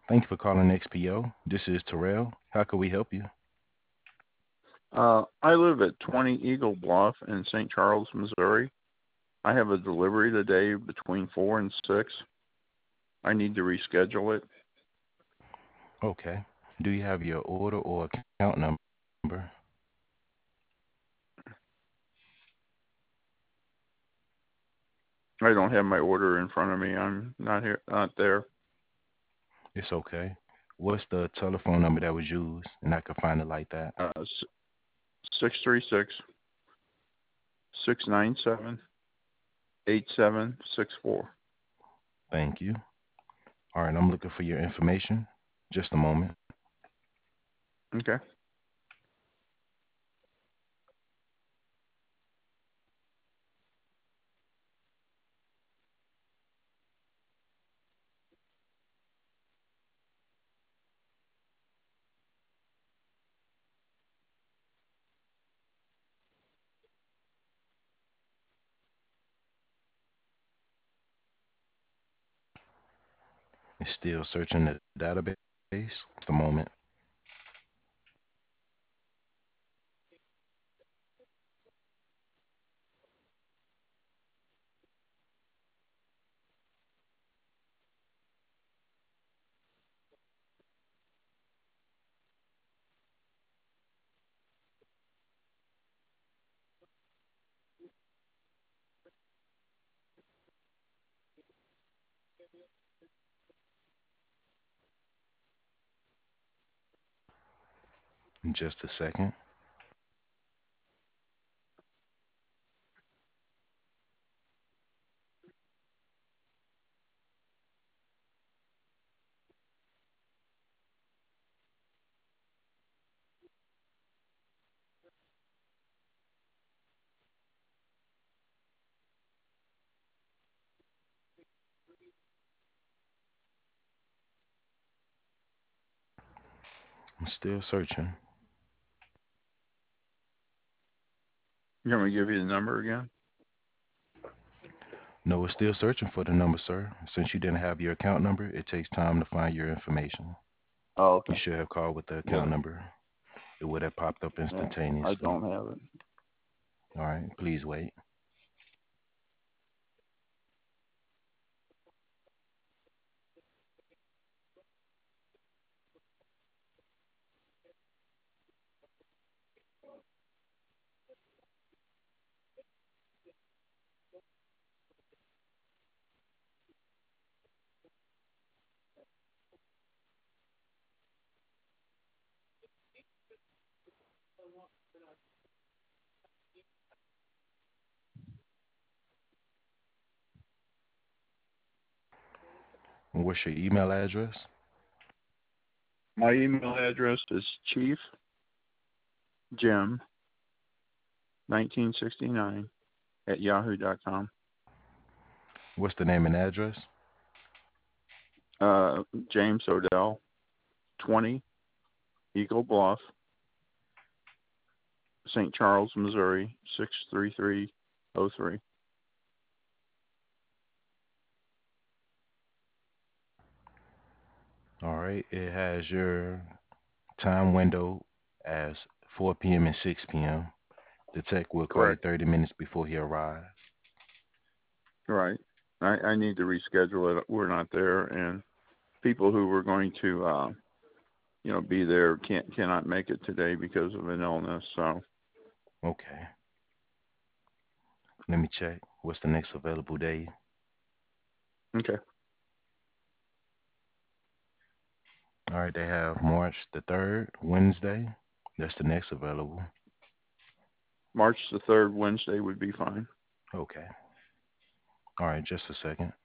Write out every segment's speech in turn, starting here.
Thank you for calling XPO. This is Terrell. How can we help you? I live at 20 Eagle Bluff in St. Charles, Missouri. I have a delivery today between 4 and 6. I need to reschedule it. Okay. Do you have your order or account number? I don't have my order in front of me. I'm not here, not there. It's okay. What's the telephone number that was used? And I can find it like that. 636 697 8764. Thank you. All right, I'm looking for your information. Just a moment. Okay. It's still searching the database. Just a moment. In just a second. I'm still searching. You want me to give you the number again? No, it's still searching for the number, sir. Since you didn't have your account number, it takes time to find your information. Oh, You okay. should have called with the account Yeah. number. It would have popped up Yeah. I instantaneously. don't have it. All right, please wait. What's your email address? My email address is chiefjim1969 at yahoo.com. What's the name and address? Uh, James Odell, 20 Eagle Bluff, St. Charles, Missouri, 63303. All right, it has your time window as 4 p.m. and 6 p.m. The tech will call you Correct. 30 minutes before he arrives. Right. I need to reschedule it. We're not there, and people who were going to, be there cannot make it today because of an illness. So, Okay, let me check. What's the next available day? okay. All right, they have March the 3rd, Wednesday. That's the next available. March the 3rd, Wednesday would be fine. Okay. All right, just a second.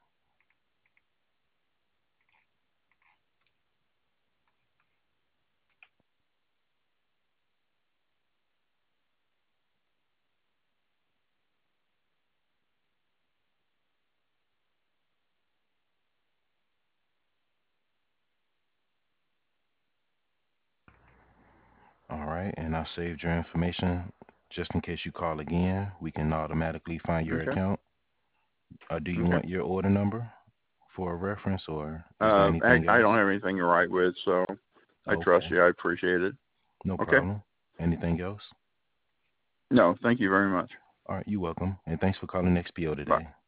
All right, and I saved your information just in case you call again. We can automatically find your Okay. account. Do you Okay. want your order number for a reference, or is there anything I else? don't have anything to write with, so I trust Okay, you. I appreciate it. no Okay. problem. Anything else? No, thank you very much. All right, you're welcome, and thanks for calling XPO Bye. today.